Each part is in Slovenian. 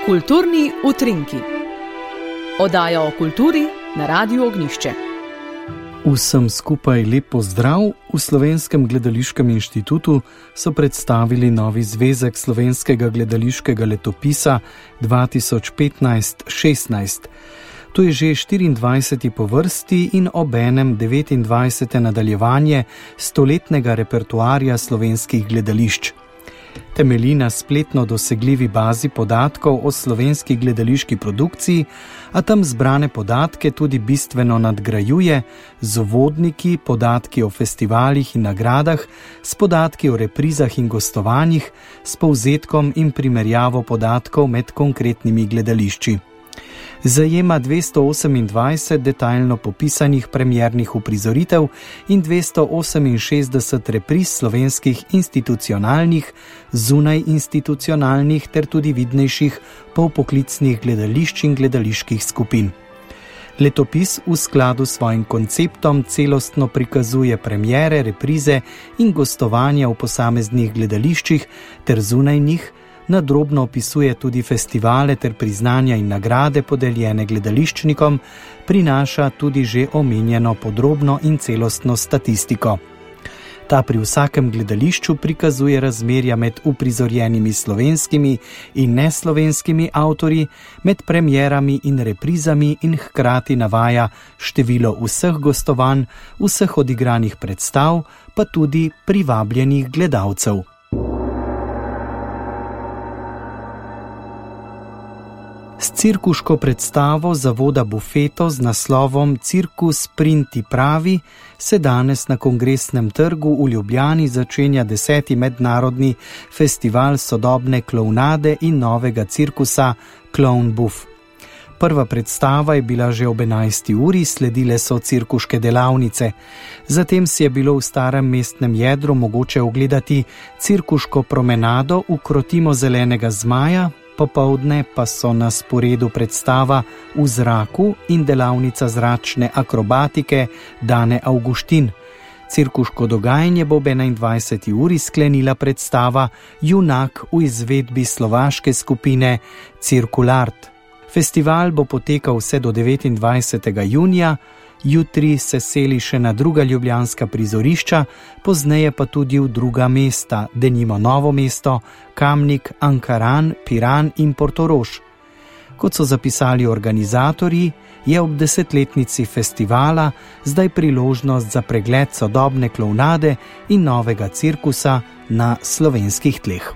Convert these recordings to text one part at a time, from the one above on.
Kulturni utrinki. Oddaja o kulturi na Radiu Ognjišče. Vsem skupaj lep pozdrav. V Slovenskem gledališkem inštitutu so predstavili novi zvezek slovenskega gledališkega letopisa 2015-16. To je že 24. po vrsti in obenem 29. nadaljevanje stoletnega repertoarja slovenskih gledališč. Temelji na spletno dosegljivi bazi podatkov o slovenski gledališki produkciji, a tam zbrane podatke tudi bistveno nadgrajuje z uvodniki, podatki o festivalih in nagradah, s podatki o reprizah in gostovanjih, s povzetkom in primerjavo podatkov med konkretnimi gledališči. Zajema 228 detaljno popisanih premiernih uprizoritev in 268 repriz slovenskih institucionalnih, zunajinstitucionalnih ter tudi vidnejših polpoklicnih gledališč in gledaliških skupin. Letopis v skladu s svojim konceptom celostno prikazuje premiere, reprize in gostovanja v posameznih gledališčih ter zunaj njih, nadrobno opisuje tudi festivale ter priznanja in nagrade podeljene gledališčnikom, prinaša tudi že omenjeno podrobno in celostno statistiko. Ta pri vsakem gledališču prikazuje razmerja med uprizorjenimi slovenskimi in neslovenskimi avtorji, med premierami in reprizami in hkrati navaja število vseh gostovanj, vseh odigranih predstav, pa tudi privabljenih gledalcev. S cirkuško predstavo Zavoda Bufeto z naslovom Cirkus Printi pravi se danes na Kongresnem trgu v Ljubljani začenja 10. mednarodni festival sodobne klovnade in novega cirkusa Clown Buff. Prva predstava je bila že ob 11. uri, sledile so cirkuške delavnice. Zatem si je bilo v starem mestnem jedru mogoče ogledati cirkuško promenado v krotimo zelenega zmaja, popoldne pa so na sporedu predstava V zraku in delavnica zračne akrobatike Dane Avguštin. Cirkuško dogajanje bo ob 21. uri sklenila predstava Junak v izvedbi slovaške skupine Cirkulart. Festival bo potekal vse do 29. junija, jutri se seli še na druga ljubljanska prizorišča, pozneje pa tudi v druga mesta, denimo Novo mesto, Kamnik, Ankaran, Piran in Portorož. Kot so zapisali organizatorji, je ob 10-letnici festivala zdaj priložnost za pregled sodobne klovnade in novega cirkusa na slovenskih tleh.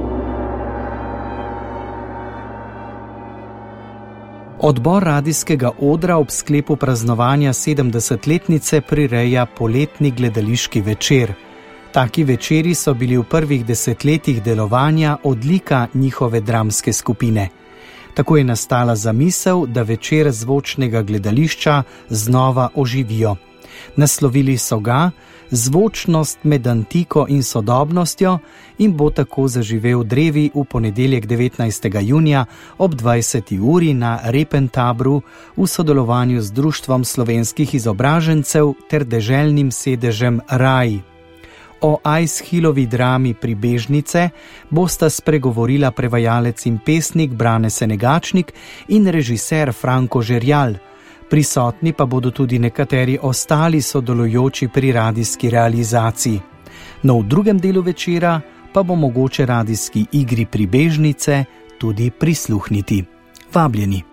Odbor radijskega odra ob sklepu praznovanja 70-letnice prireja poletni gledališki večer. Taki večeri so bili v prvih desetletjih delovanja odlika njihove dramske skupine. Tako je nastala zamisel, da večer zvočnega gledališča znova oživijo. Naslovili so ga Zvočnost med antiko in sodobnostjo in bo tako zaživel drevi v ponedeljek 19. junija ob 20. uri na Repentabru v sodelovanju z Društvom slovenskih izobražencev ter deželnim sedežem RAI. O Aishillovi drami Pribežnice bosta spregovorila prevajalec in pesnik Brane Senegačnik in režiser Franko Žerjal. Prisotni pa bodo tudi nekateri ostali sodelujoči pri radijski realizaciji. No, v drugem delu večera pa bo mogoče radijski igri Pribežnice tudi prisluhniti. Vabljeni.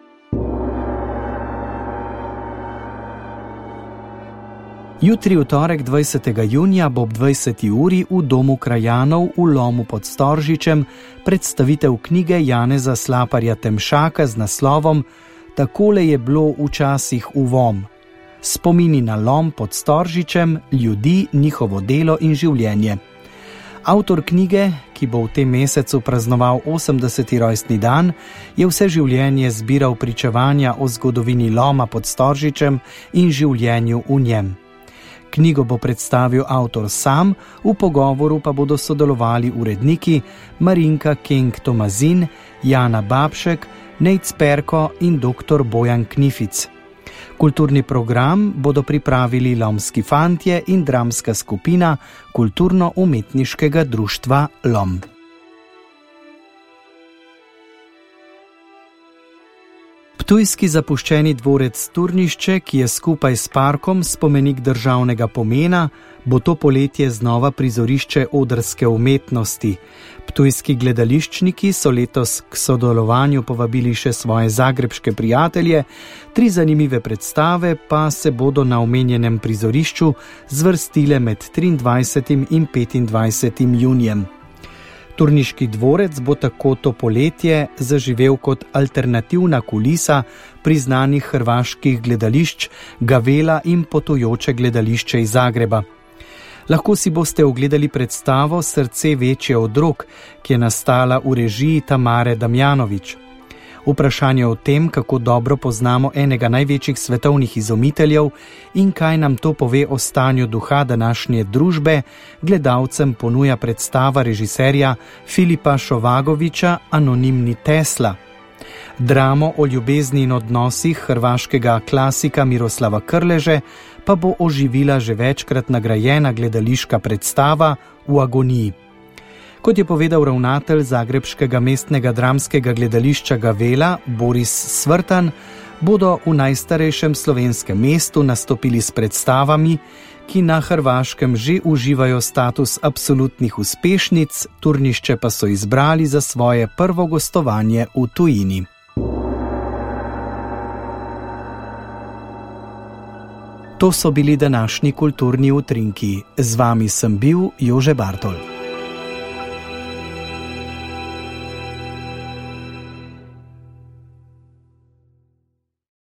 Jutri v torek 20. junija bo ob 20. uri v Domu krajanov v Lomu pod Storžičem predstavitev knjige Janeza Slaparja Temšaka z naslovom Takole je bilo včasih v Vom. Spomini na Lom pod Storžičem, ljudi, njihovo delo in življenje. Avtor knjige, ki bo v tem mesecu praznoval 80. rojstni dan, je vse življenje zbiral pričevanja o zgodovini Loma pod Storžičem in življenju v njem. Knjigo bo predstavil avtor sam, v pogovoru pa bodo sodelovali uredniki Marinka Kenk-Tomazin, Jana Babšek, Nejc Perko in dr. Bojan Knific. Kulturni program bodo pripravili Lomski fantje in dramska skupina Kulturno-umetniškega društva Lom. Ptujski zapuščeni dvorec Turnišče, ki je skupaj s parkom spomenik državnega pomena, bo to poletje znova prizorišče odrske umetnosti. Ptujski gledališčniki so letos k sodelovanju povabili še svoje zagrebške prijatelje, 3 zanimive predstave pa se bodo na omenjenem prizorišču zvrstile med 23. in 25. junijem. Turniški dvorec bo tako to poletje zaživel kot alternativna kulisa priznanih hrvaških gledališč Gavela in potujoče gledališče iz Zagreba. Lahko si boste ogledali predstavo Srce večje od drog, ki je nastala v režiji Tamare Damjanović. Vprašanje o tem, kako dobro poznamo enega največjih svetovnih izumiteljev in kaj nam to pove o stanju duha današnje družbe, gledalcem ponuja predstava režiserja Filipa Šovagovića Anonimni Tesla. Dramo o ljubezni in odnosih hrvaškega klasika Miroslava Krleže pa bo oživila že večkrat nagrajena gledališka predstava V agoniji. Kot je povedal ravnatelj zagrebškega mestnega dramskega gledališča Gavela Boris Svrtan, bodo v najstarejšem slovenskem mestu nastopili s predstavami, ki na Hrvaškem že uživajo status absolutnih uspešnic, Turnišče pa so izbrali za svoje prvo gostovanje v tujini. To so bili današnji kulturni utrinki. Z vami sem bil Jože Bartol.